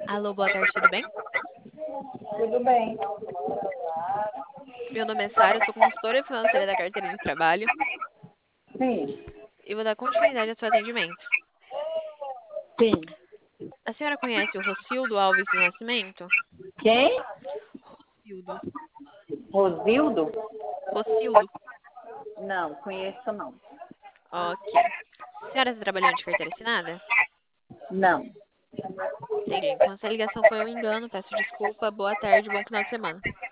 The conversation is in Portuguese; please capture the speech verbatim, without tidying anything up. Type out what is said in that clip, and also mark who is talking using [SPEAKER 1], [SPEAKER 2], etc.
[SPEAKER 1] Alô, boa tarde, tudo bem?
[SPEAKER 2] Tudo bem.
[SPEAKER 1] Meu nome é Sara, eu sou consultora financeira da carteira de trabalho
[SPEAKER 2] Sim,
[SPEAKER 1] e vou dar continuidade ao seu atendimento.
[SPEAKER 2] sim.
[SPEAKER 1] A senhora conhece o Rocildo Alves do Nascimento?
[SPEAKER 2] Quem?
[SPEAKER 1] Rocildo.
[SPEAKER 2] Rosildo?
[SPEAKER 1] Rocildo.
[SPEAKER 2] Não, conheço não.
[SPEAKER 1] Ok. A senhora está trabalhando de carteira assinada?
[SPEAKER 2] Não.
[SPEAKER 1] Entendi. Então, essa ligação foi um engano, peço desculpa. Boa tarde, bom final de semana.